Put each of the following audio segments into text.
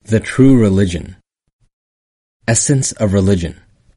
The true religion. Essence of religion.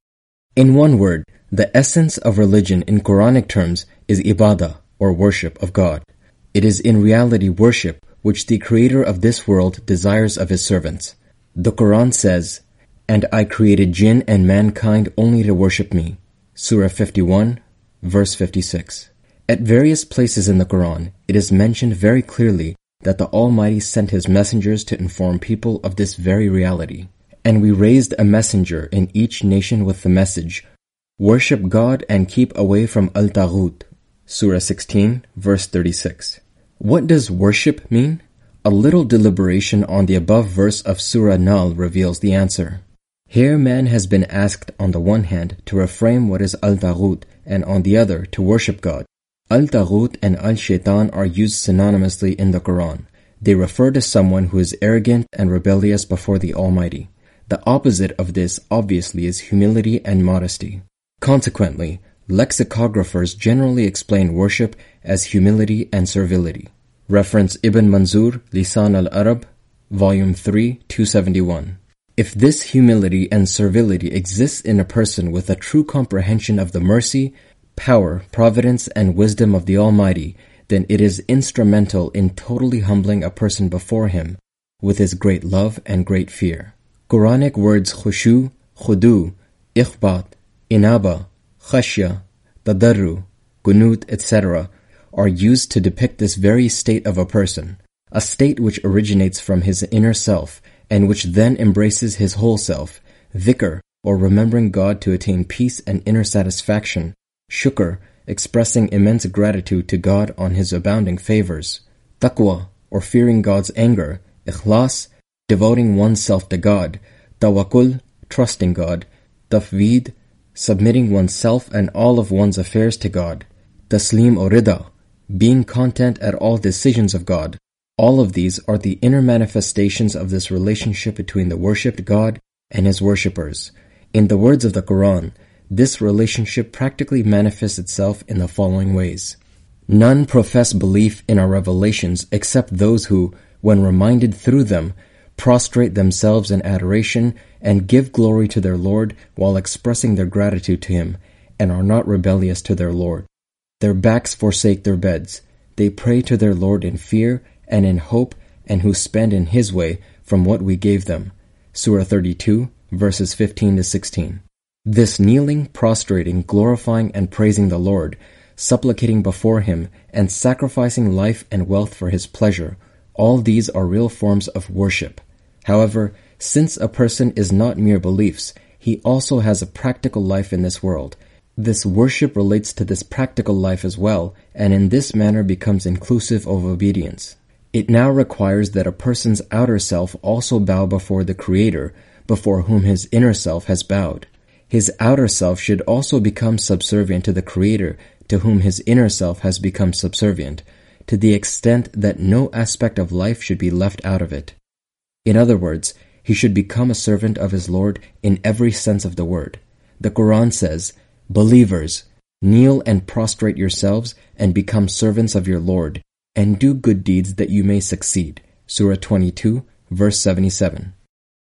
In one word, the essence of religion in Quranic terms is ibadah, or worship of God. It is in reality worship which the Creator of this world desires of His servants. The Quran says, "And I created jinn and mankind only to worship me." Surah 51, verse 56. At various places in the Quran, it is mentioned very clearly that the Almighty sent His messengers to inform people of this very reality. And we raised a messenger in each nation with the message, "Worship God and keep away from al-Taghut." Surah 16, verse 36. What does worship mean? A little deliberation on the above verse of Surah Nahl reveals the answer. Here man has been asked on the one hand to reframe what is al-Taghut and on the other to worship God. Al-Taghut and al-Shaitan are used synonymously in the Quran. They refer to someone who is arrogant and rebellious before the Almighty. The opposite of this obviously is humility and modesty. Consequently, lexicographers generally explain worship as humility and servility. Reference Ibn Manzur, Lisan al-Arab, Volume 3, 271. If this humility and servility exists in a person with a true comprehension of the mercy, power, providence, and wisdom of the Almighty, then it is instrumental in totally humbling a person before Him with His great love and great fear. Quranic words khushu, khudu, ikhbat, inaba, khashya, tadarru, qunut, etc. are used to depict this very state of a person, a state which originates from his inner self and which then embraces his whole self, dhikr, or remembering God to attain peace and inner satisfaction, shukr, expressing immense gratitude to God on His abounding favors, taqwa, or fearing God's anger, ikhlas, devoting oneself to God, tawakkul, trusting God, tafweed, submitting oneself and all of one's affairs to God, taslim or rida, being content at all decisions of God. All of these are the inner manifestations of this relationship between the worshipped God and His worshippers. In the words of the Quran, this relationship practically manifests itself in the following ways. None profess belief in our revelations except those who, when reminded through them, prostrate themselves in adoration and give glory to their Lord while expressing their gratitude to Him, and are not rebellious to their Lord. Their backs forsake their beds. They pray to their Lord in fear and in hope, and who spend in His way from what we gave them. Surah 32, verses 15 to 16. This kneeling, prostrating, glorifying, and praising the Lord, supplicating before Him, and sacrificing life and wealth for His pleasure, all these are real forms of worship. However, since a person is not mere beliefs, he also has a practical life in this world. This worship relates to this practical life as well, and in this manner becomes inclusive of obedience. It now requires that a person's outer self also bow before the Creator, before whom his inner self has bowed. His outer self should also become subservient to the Creator, to whom his inner self has become subservient, to the extent that no aspect of life should be left out of it. In other words, he should become a servant of his Lord in every sense of the word. The Quran says, "Believers, kneel and prostrate yourselves and become servants of your Lord, and do good deeds that you may succeed." Surah 22, verse 77.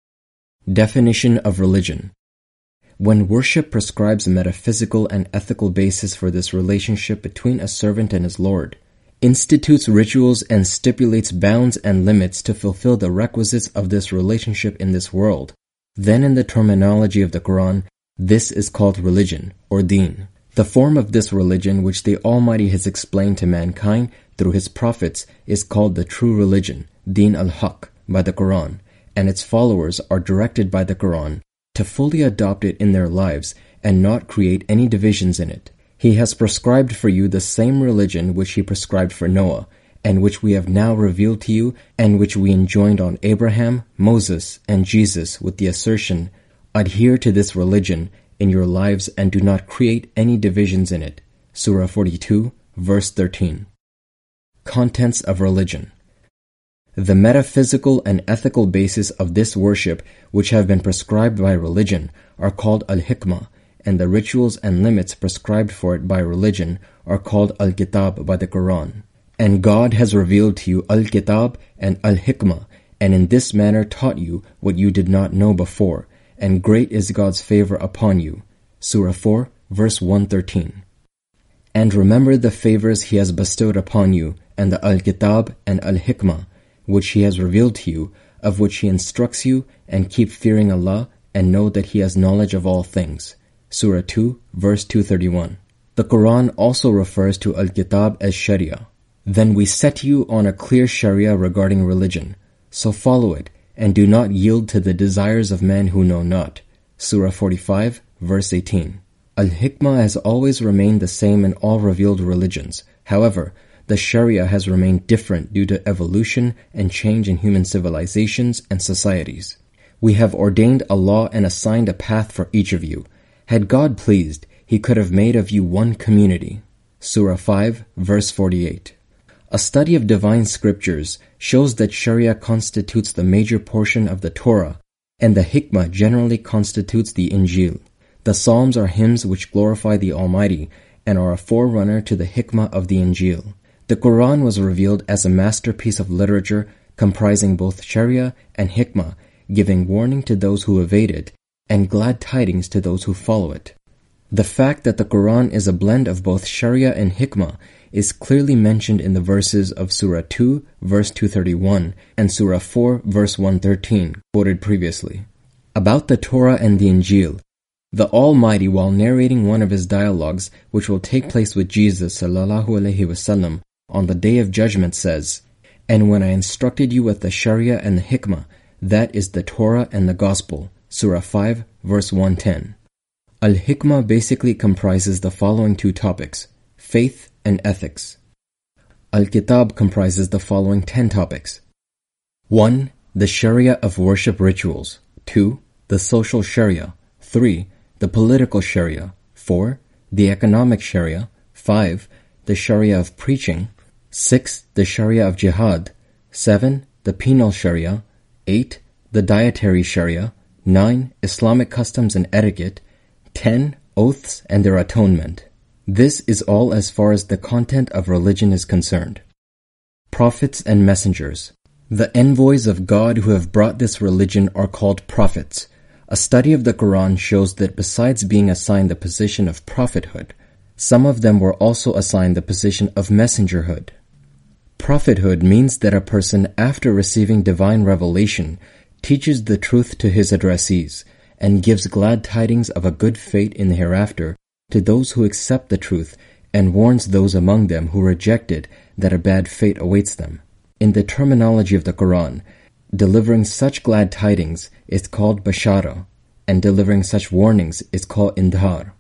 Definition of religion. When worship prescribes a metaphysical and ethical basis for this relationship between a servant and his Lord, institutes rituals and stipulates bounds and limits to fulfill the requisites of this relationship in this world, then in the terminology of the Quran, this is called religion, or deen. The form of this religion which the Almighty has explained to mankind through His prophets is called the true religion, Deen al-Haq, by the Quran, and its followers are directed by the Quran to fully adopt it in their lives and not create any divisions in it. He has prescribed for you the same religion which He prescribed for Noah, and which we have now revealed to you, and which we enjoined on Abraham, Moses, and Jesus with the assertion, "Adhere to this religion in your lives and do not create any divisions in it." Surah 42, verse 13. Contents of religion. The metaphysical and ethical basis of this worship which have been prescribed by religion are called al-hikmah, and the rituals and limits prescribed for it by religion are called al-kitab by the Quran. And God has revealed to you al-kitab and al-hikmah, and in this manner taught you what you did not know before, and great is God's favor upon you. Surah 4, verse 113. And remember the favors He has bestowed upon you, and the Al-Kitab and Al-Hikmah, which He has revealed to you, of which He instructs you, and keep fearing Allah, and know that He has knowledge of all things. Surah 2, verse 231. The Quran also refers to Al-Kitab as Sharia. Then we set you on a clear Sharia regarding religion, so follow it, and do not yield to the desires of men who know not. Surah 45, verse 18. Al-Hikmah has always remained the same in all revealed religions. However, the Sharia has remained different due to evolution and change in human civilizations and societies. We have ordained a law and assigned a path for each of you. Had God pleased, He could have made of you one community. Surah 5, verse 48. A study of divine scriptures shows that Sharia constitutes the major portion of the Torah, and the Hikmah generally constitutes the Injil. The Psalms are hymns which glorify the Almighty and are a forerunner to the Hikmah of the Injil. The Quran was revealed as a masterpiece of literature comprising both Sharia and Hikmah, giving warning to those who evade it and glad tidings to those who follow it. The fact that the Quran is a blend of both Sharia and Hikmah is clearly mentioned in the verses of Surah 2, verse 231, and Surah 4, verse 113, quoted previously. About the Torah and the Injil, the Almighty, while narrating one of His dialogues, which will take place with Jesus sallallahu alaihi wasallam on the Day of Judgment, says, "And when I instructed you with the Sharia and the Hikmah, that is the Torah and the Gospel." Surah 5, verse 110. Al-Hikmah basically comprises the following two topics: faith and ethics. Al-Kitab comprises the following 10 topics. 1. The Sharia of worship rituals. 2. The social Sharia. 3. The political Sharia. 4. The economic Sharia. 5. The Sharia of preaching. 6. The Sharia of jihad. 7. The penal Sharia. 8. The dietary Sharia. 9. Islamic customs and etiquette. 10. Oaths and their atonement. This is all as far as the content of religion is concerned. Prophets and messengers. The envoys of God who have brought this religion are called prophets. A study of the Quran shows that besides being assigned the position of prophethood, some of them were also assigned the position of messengerhood. Prophethood means that a person, after receiving divine revelation, teaches the truth to his addressees and gives glad tidings of a good fate in the hereafter to those who accept the truth, and warns those among them who reject it that a bad fate awaits them. In the terminology of the Quran, delivering such glad tidings is called bashara, and delivering such warnings is called indhar.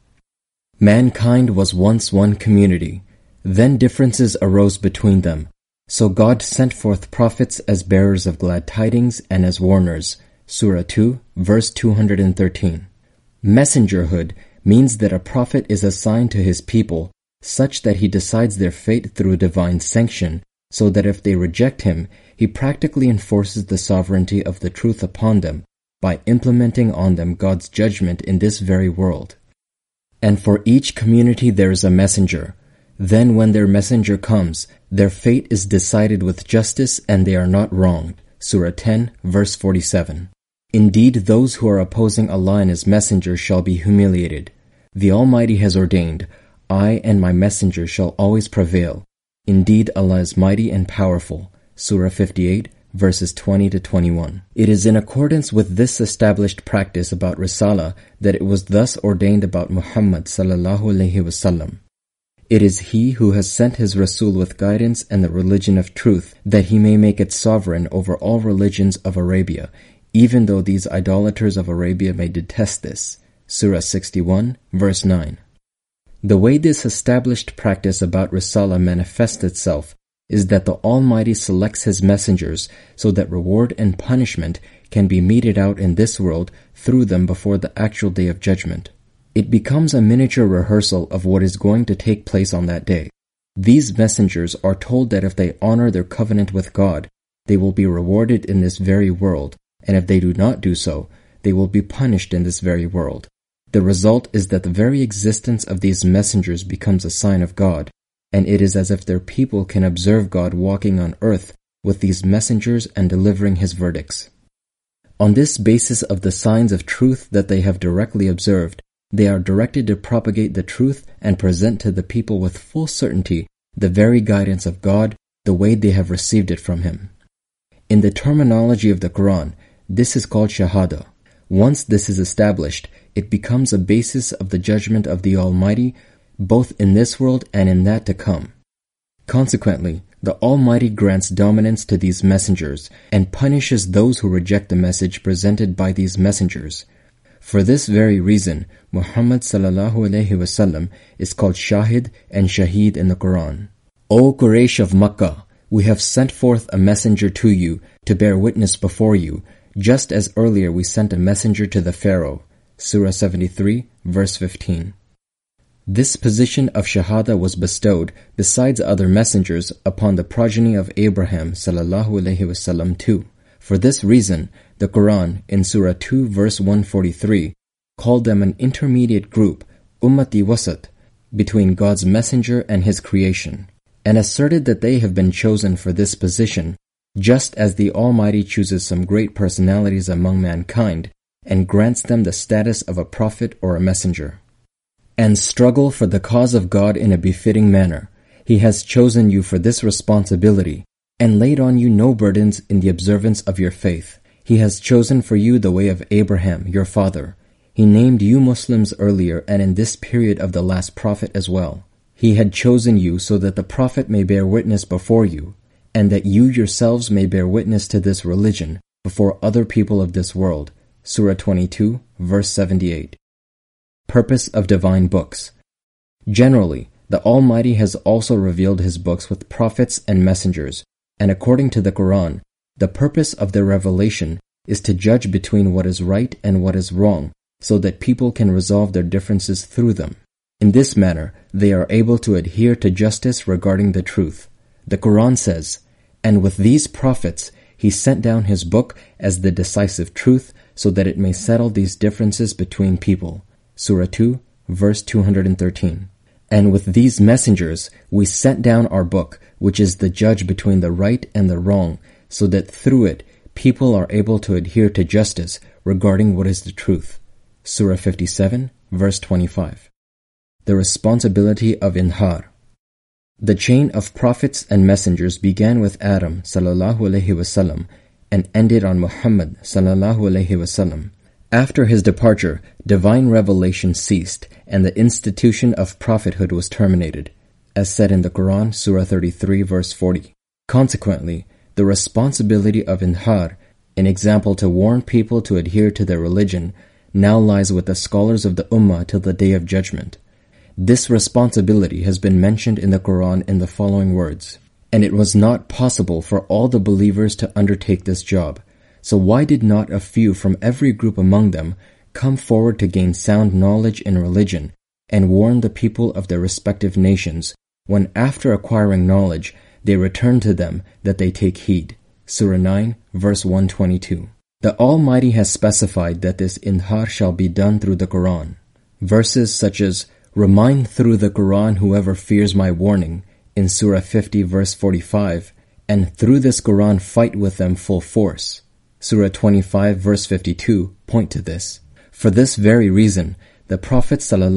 Mankind was once one community. Then differences arose between them. So God sent forth prophets as bearers of glad tidings and as warners. Surah 2, verse 213. Messengerhood means that a prophet is assigned to his people such that he decides their fate through divine sanction, so that if they reject him, he practically enforces the sovereignty of the truth upon them by implementing on them God's judgment in this very world. And for each community there is a messenger. Then when their messenger comes, their fate is decided with justice and they are not wronged. Surah 10, verse 47. Indeed, those who are opposing Allah and His messenger shall be humiliated. The Almighty has ordained, I and my messenger shall always prevail. Indeed, Allah is mighty and powerful. Surah 58, verses 20 to 21. It is in accordance with this established practice about Risala that it was thus ordained about Muhammad sallallahu alaihi wasallam. It is He who has sent His Rasul with guidance and the religion of truth, that He may make it sovereign over all religions of Arabia, even though these idolaters of Arabia may detest this. Surah 61, verse 9. The way this established practice about Risala manifests itself is that the Almighty selects His messengers so that reward and punishment can be meted out in this world through them before the actual day of judgment. It becomes a miniature rehearsal of what is going to take place on that day. These messengers are told that if they honor their covenant with God, they will be rewarded in this very world, and if they do not do so, they will be punished in this very world. The result is that the very existence of these messengers becomes a sign of God, and it is as if their people can observe God walking on earth with these messengers and delivering his verdicts. On this basis of the signs of truth that they have directly observed, they are directed to propagate the truth and present to the people with full certainty the very guidance of God, the way they have received it from Him. In the terminology of the Quran, this is called Shahada. Once this is established, it becomes a basis of the judgment of the Almighty, both in this world and in that to come. Consequently, the Almighty grants dominance to these messengers and punishes those who reject the message presented by these messengers. For this very reason, Muhammad ﷺ is called Shahid and Shaheed in the Quran. O Quraysh of Makkah, we have sent forth a messenger to you to bear witness before you, just as earlier we sent a messenger to the Pharaoh. Surah 73, verse 15. This position of Shahada was bestowed, besides other messengers, upon the progeny of Abraham ﷺ too. For this reason, the Quran, in Surah 2, verse 143, called them an intermediate group, Ummati Wasat, between God's messenger and His creation, and asserted that they have been chosen for this position, just as the Almighty chooses some great personalities among mankind and grants them the status of a prophet or a messenger. And struggle for the cause of God in a befitting manner. He has chosen you for this responsibility and laid on you no burdens in the observance of your faith. He has chosen for you the way of Abraham, your father. He named you Muslims earlier and in this period of the last prophet as well. He had chosen you so that the prophet may bear witness before you, and that you yourselves may bear witness to this religion before other people of this world. Surah 22, verse 78. Purpose of divine books. Generally, the Almighty has also revealed His books with prophets and messengers, and according to the Quran, the purpose of their revelation is to judge between what is right and what is wrong, so that people can resolve their differences through them. In this manner, they are able to adhere to justice regarding the truth. The Quran says, "And with these prophets, He sent down His book as the decisive truth, so that it may settle these differences between people." Surah 2, verse 213. And with these messengers, we sent down our book, which is the judge between the right and the wrong, so that through it, people are able to adhere to justice regarding what is the truth. Surah 57, verse 25. The responsibility of Inhar. The chain of prophets and messengers began with Adam ﷺ and ended on Muhammad ﷺ. After his departure, divine revelation ceased and the institution of prophethood was terminated, as said in the Quran, Surah 33, verse 40. Consequently, the responsibility of Inhar, an example to warn people to adhere to their religion, now lies with the scholars of the Ummah till the Day of Judgment. This responsibility has been mentioned in the Quran in the following words, "And it was not possible for all the believers to undertake this job. So why did not a few from every group among them come forward to gain sound knowledge in religion and warn the people of their respective nations, when after acquiring knowledge they return to them that they take heed?" Surah 9, verse 122. The Almighty has specified that this inhar shall be done through the Quran. Verses such as, "Remind through the Quran whoever fears my warning," in Surah 50, verse 45, and "Through this Quran fight with them full force," Surah 25, verse 52, point to this. For this very reason, the Prophet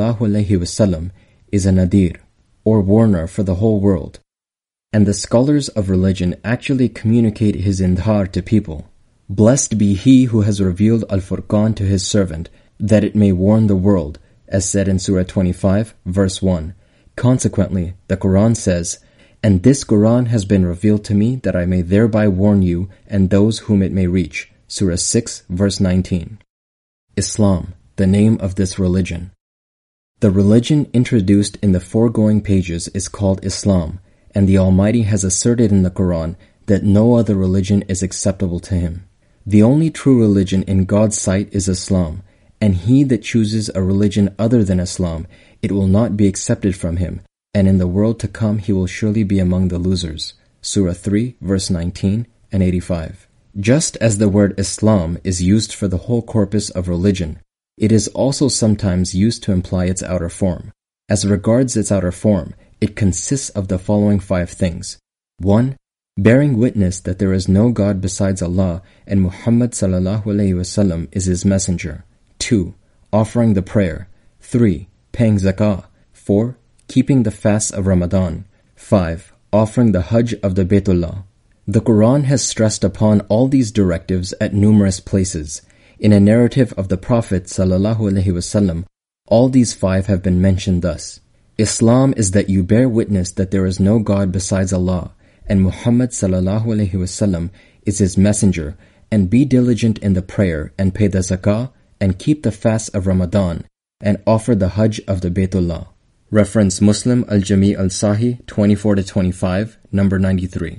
ﷺ is a nadir, or warner for the whole world. And the scholars of religion actually communicate his indhar to people. Blessed be he who has revealed Al-Furqan to his servant, that it may warn the world, as said in Surah 25, verse 1. Consequently, the Quran says, "And this Quran has been revealed to me that I may thereby warn you and those whom it may reach." Surah 6, verse 19. Islam, the name of this religion. The religion introduced in the foregoing pages is called Islam, and the Almighty has asserted in the Quran that no other religion is acceptable to Him. The only true religion in God's sight is Islam, and he that chooses a religion other than Islam, it will not be accepted from him, and in the world to come he will surely be among the losers. Surah 3, verse 19 and 85. Just as the word Islam is used for the whole corpus of religion, it is also sometimes used to imply its outer form. As regards its outer form, it consists of the following 5 things. 1. bearing witness that there is no God besides Allah and Muhammad sallallahu alaihi wasallam is his messenger. 2. Offering the prayer. 3. Paying zakah. 4. Keeping the fasts of Ramadan. 5. Offering the Hajj of the Baytullah. The Quran has stressed upon all these directives at numerous places. In a narrative of the Prophet sallallahu alaihi wasallam, all these 5 have been mentioned thus. Islam is that you bear witness that there is no God besides Allah, and Muhammad sallallahu alaihi wasallam is his messenger, and be diligent in the prayer, and pay the zakah, and keep the fast of Ramadan, and offer the Hajj of the Baytullah. Reference Muslim Al-Jami' Al-Sahih 24-25, number 93.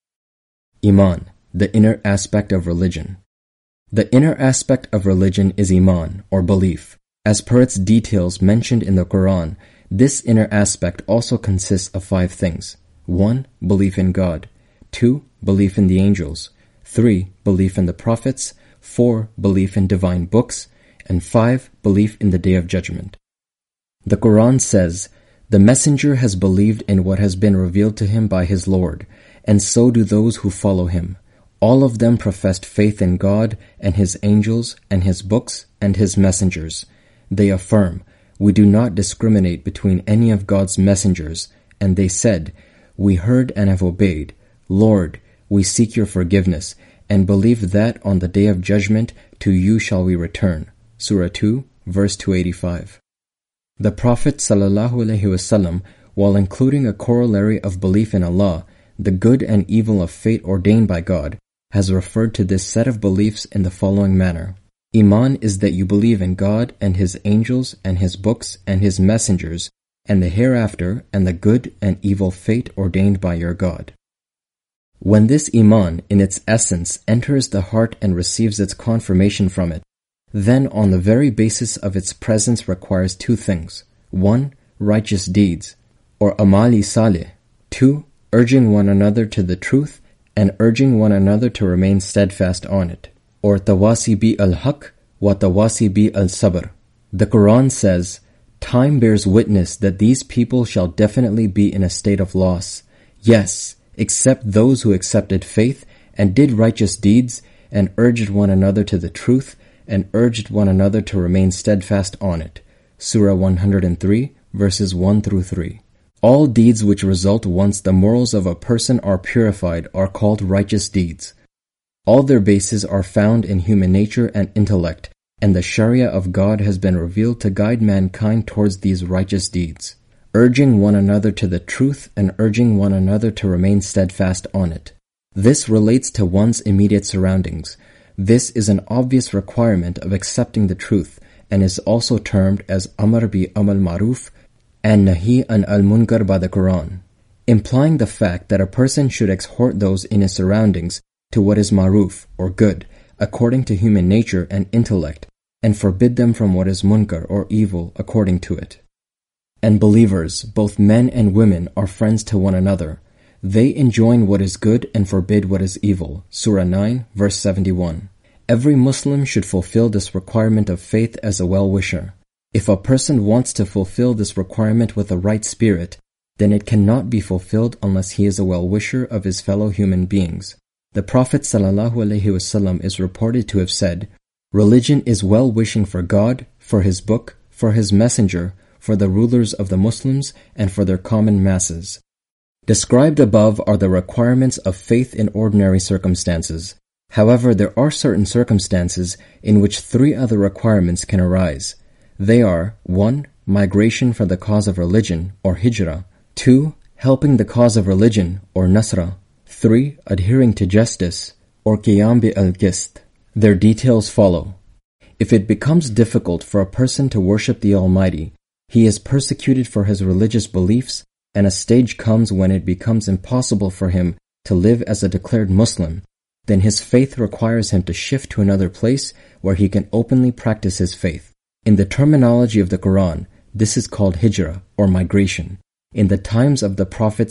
Iman, the inner aspect of religion. The inner aspect of religion is Iman, or belief. As per its details mentioned in the Quran, this inner aspect also consists of 5 things. 1. Belief in God. 2. Belief in the angels. 3. Belief in the prophets. 4. Belief in divine books. And 5. Belief in the Day of Judgment. The Quran says, "The messenger has believed in what has been revealed to him by his Lord, and so do those who follow him. All of them professed faith in God and his angels and his books and his messengers. They affirm, we do not discriminate between any of God's messengers, and they said, we heard and have obeyed. Lord, we seek your forgiveness, and believe that on the Day of Judgment to you shall we return." Surah 2, verse 285. The Prophet ﷺ, while including a corollary of belief in Allah, the good and evil of fate ordained by God, has referred to this set of beliefs in the following manner. Iman is that you believe in God and his angels and his books and his messengers and the hereafter and the good and evil fate ordained by your God. When this Iman in its essence enters the heart and receives its confirmation from it, then on the very basis of its presence requires 2 things. 1. Righteous deeds, or amali salih. 2. Urging one another to the truth and urging one another to remain steadfast on it, or tawasi bi al-haq wa tawasi bi al-sabr. The Quran says, "Time bears witness that these people shall definitely be in a state of loss. Yes, except those who accepted faith and did righteous deeds and urged one another to the truth and urged one another to remain steadfast on it." Surah 103, verses 1 through 3. All deeds which result once the morals of a person are purified are called righteous deeds. All their bases are found in human nature and intellect, and the Sharia of God has been revealed to guide mankind towards these righteous deeds, urging one another to the truth and urging one another to remain steadfast on it. This relates to one's immediate surroundings. This is an obvious requirement of accepting the truth and is also termed as Amr bi Amal Maruf and Nahi an al-Munkar by the Quran, implying the fact that a person should exhort those in his surroundings to what is maruf, or good, according to human nature and intellect, and forbid them from what is munkar, or evil, according to it. And believers, both men and women, are friends to one another. They enjoin what is good and forbid what is evil. Surah 9, verse 71. Every Muslim should fulfill this requirement of faith as a well-wisher. If a person wants to fulfill this requirement with a right spirit, then it cannot be fulfilled unless he is a well-wisher of his fellow human beings. The Prophet ﷺ is reported to have said, "Religion is well-wishing for God, for his book, for his messenger, for the rulers of the Muslims, and for their common masses." Described above are the requirements of faith in ordinary circumstances. However, there are certain circumstances in which 3 other requirements can arise. They are 1. Migration for the cause of religion, or hijrah. 2. Helping the cause of religion, or nasra. 3. Adhering to justice, or qiyam bi al-qist. Their details follow. If it becomes difficult for a person to worship the Almighty, he is persecuted for his religious beliefs, and a stage comes when it becomes impossible for him to live as a declared Muslim, then his faith requires him to shift to another place where he can openly practice his faith. In the terminology of the Quran, this is called hijrah, or migration. In the times of the Prophet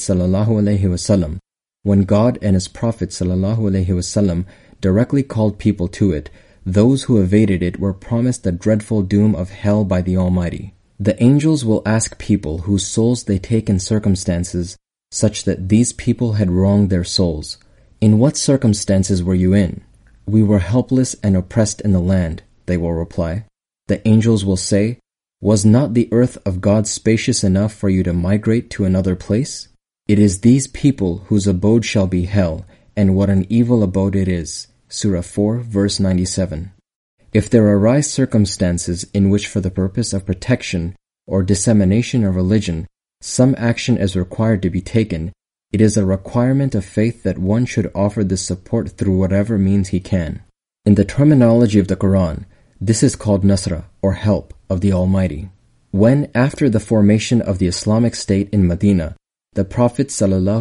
ﷺ, when God and his Prophet ﷺ directly called people to it, those who evaded it were promised the dreadful doom of hell by the Almighty. The angels will ask people whose souls they take in circumstances such that these people had wronged their souls. In what circumstances were you in? We were helpless and oppressed in the land, they will reply. The angels will say, was not the earth of God spacious enough for you to migrate to another place? It is these people whose abode shall be hell, and what an evil abode it is. Surah 4, verse 97. If there arise circumstances in which for the purpose of protection or dissemination of religion, some action is required to be taken, it is a requirement of faith that one should offer this support through whatever means he can. In the terminology of the Quran, this is called Nasra, or help, of the Almighty. When, after the formation of the Islamic State in Medina, the Prophet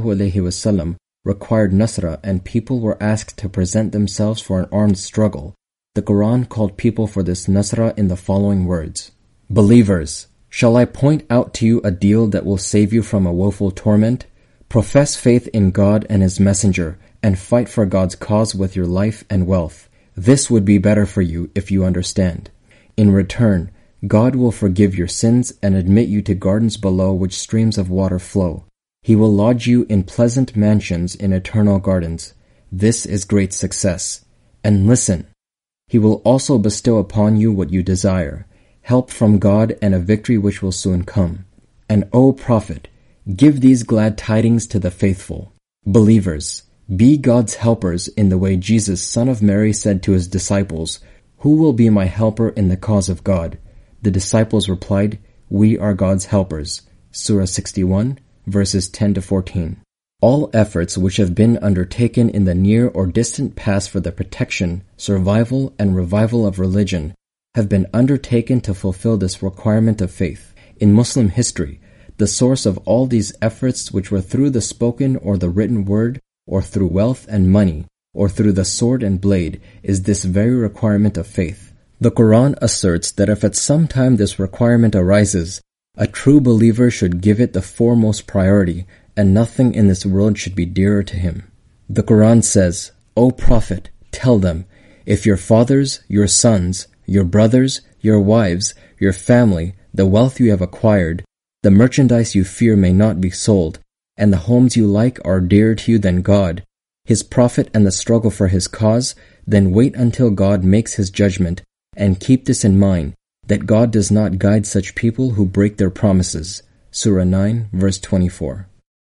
ﷺ required Nasra and people were asked to present themselves for an armed struggle, the Quran called people for this Nasra in the following words: Believers, shall I point out to you a deal that will save you from a woeful torment? Profess faith in God and His Messenger, and fight for God's cause with your life and wealth. This would be better for you if you understand. In return, God will forgive your sins and admit you to gardens below which streams of water flow. He will lodge you in pleasant mansions in eternal gardens. This is great success. And listen, He will also bestow upon you what you desire, help from God and a victory which will soon come. And O Prophet, give these glad tidings to the faithful. Believers, be God's helpers in the way Jesus, son of Mary, said to his disciples, Who will be my helper in the cause of God? The disciples replied, We are God's helpers. Surah 61, verses 10 to 14. All efforts which have been undertaken in the near or distant past for the protection, survival, and revival of religion have been undertaken to fulfill this requirement of faith. In Muslim history, the source of all these efforts, which were through the spoken or the written word, or through wealth and money, or through the sword and blade, is this very requirement of faith. The Quran asserts that if at some time this requirement arises, a true believer should give it the foremost priority, and nothing in this world should be dearer to him. The Quran says, O Prophet, tell them, if your fathers, your sons, your brothers, your wives, your family, the wealth you have acquired, the merchandise you fear may not be sold, and the homes you like are dearer to you than God, His Prophet and the struggle for His cause, then wait until God makes His judgment, and keep this in mind, that God does not guide such people who break their promises. Surah 9, verse 24.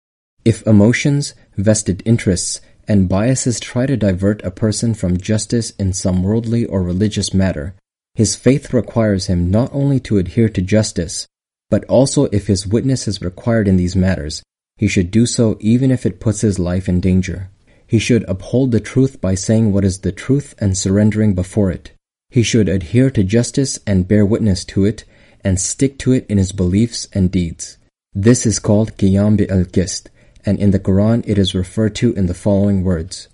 If emotions, vested interests, and biases try to divert a person from justice in some worldly or religious matter, his faith requires him not only to adhere to justice, but also if his witness is required in these matters, he should do so even if it puts his life in danger. He should uphold the truth by saying what is the truth and surrendering before it. He should adhere to justice and bear witness to it, and stick to it in his beliefs and deeds. This is called Qiyam bil-Qist, and in the Quran it is referred to in the following words: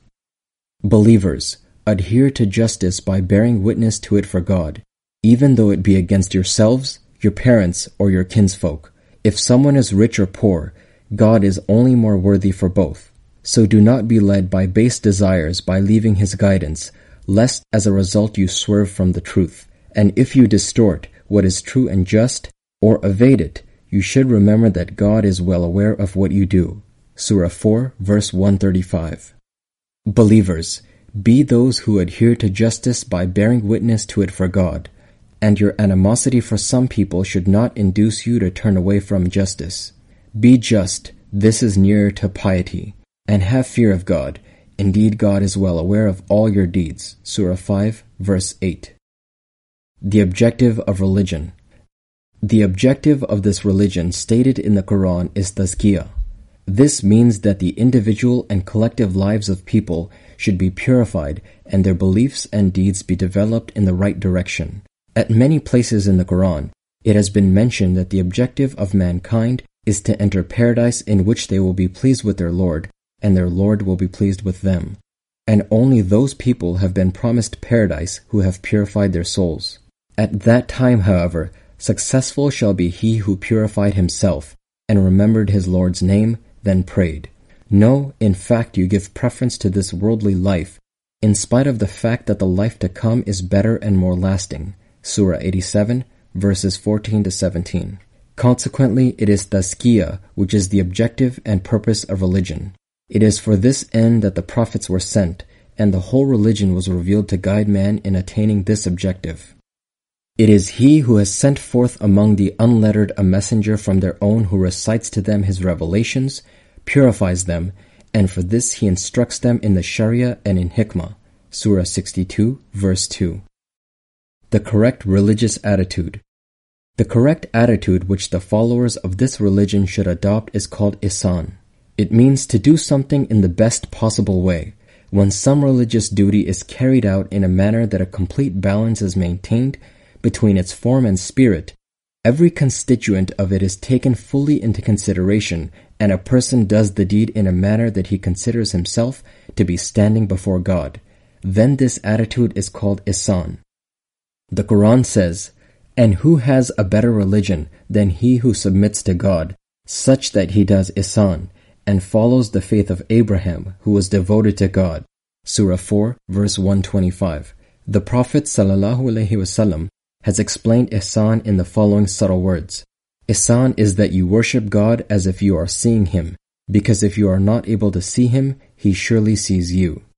Believers, adhere to justice by bearing witness to it for God, even though it be against yourselves, your parents, or your kinsfolk. If someone is rich or poor, God is only more worthy for both. So do not be led by base desires by leaving His guidance, lest as a result you swerve from the truth. And if you distort what is true and just, or evade it, you should remember that God is well aware of what you do. Surah 4, verse 135. Believers, be those who adhere to justice by bearing witness to it for God, and your animosity for some people should not induce you to turn away from justice. Be just, this is nearer to piety, and have fear of God. Indeed, God is well aware of all your deeds. Surah 5, verse 8. The objective of religion. The objective of this religion stated in the Quran is tazkiyah. This means that the individual and collective lives of people should be purified and their beliefs and deeds be developed in the right direction. At many places in the Quran, it has been mentioned that the objective of mankind is to enter paradise in which they will be pleased with their Lord, and their Lord will be pleased with them. And only those people have been promised paradise who have purified their souls. At that time, however, successful shall be he who purified himself, and remembered his Lord's name, then prayed. No, in fact you give preference to this worldly life, in spite of the fact that the life to come is better and more lasting. Surah 87, verses 14 to 17. Consequently, it is tazkiyah, which is the objective and purpose of religion. It is for this end that the prophets were sent, and the whole religion was revealed to guide man in attaining this objective. It is He who has sent forth among the unlettered a messenger from their own who recites to them His revelations, purifies them, and for this He instructs them in the Sharia and in Hikmah. Surah 62, verse 2. The correct religious attitude. The correct attitude which the followers of this religion should adopt is called ihsan. It means to do something in the best possible way. When some religious duty is carried out in a manner that a complete balance is maintained between its form and spirit, every constituent of it is taken fully into consideration, and a person does the deed in a manner that he considers himself to be standing before God. Then this attitude is called ihsan. The Quran says, "And who has a better religion than he who submits to God, such that he does ihsan, and follows the faith of Abraham, who was devoted to God." Surah 4, verse 125. The Prophet ﷺ has explained ihsan in the following subtle words. Ihsan is that you worship God as if you are seeing Him, because if you are not able to see Him, He surely sees you.